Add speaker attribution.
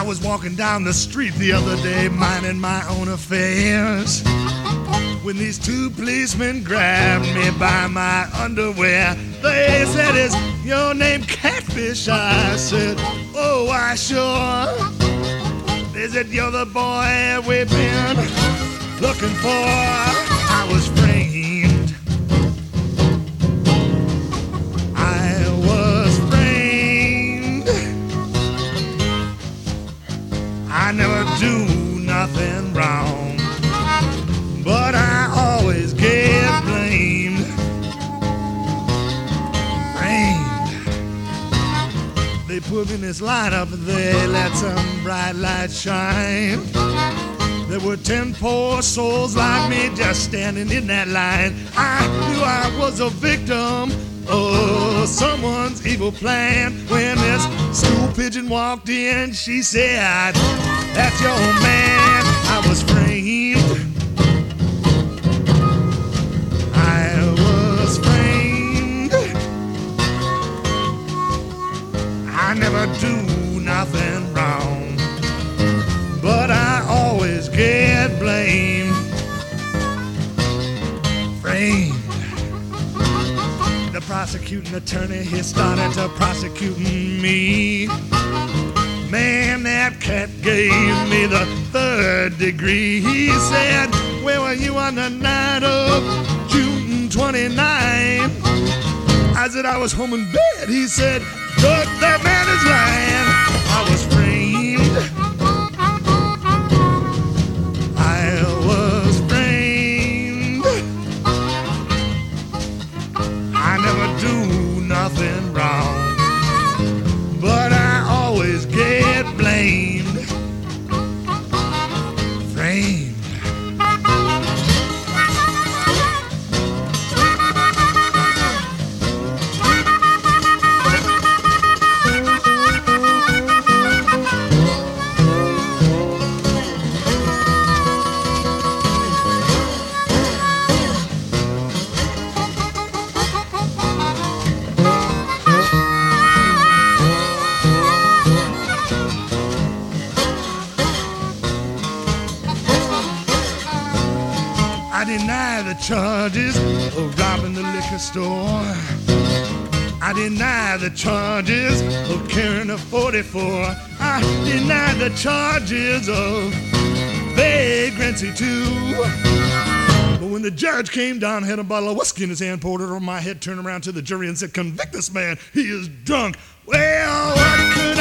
Speaker 1: I was walking down the street the other day, minding my own affairs, when these two policemen grabbed me by my underwear. They said, "Is your name Catfish?" I said, "Oh, I sure." They said, "You're the boy we've been looking for." I was framed. I was framed. I never do nothing wrong, but I always get blamed. Framed. They put me in this lineup, they let some bright light shine. There were 10 poor souls like me just standing in that line. I knew I was a victim of someone's evil plan. When this stool pigeon walked in, she said, "That's your man." I was framed. I was framed. I never do nothing wrong, but I always get blamed. Framed. The prosecuting attorney, he started to prosecuting me. Man, that cat gave me the 3rd degree. He said, "Where were you on the night of June 29? I said, "I was home in bed." He said, "Good, that man is lying." I was framed. I was framed. I never do nothing wrong, but I always get blamed. Framed. I deny the charges of robbing the liquor store. I deny the charges of carrying a 44. I deny the charges of vagrancy too. But when the judge came down, had a bottle of whiskey in his hand, poured it over my head, turned around to the jury and said, "Convict this man, he is drunk." Well, what could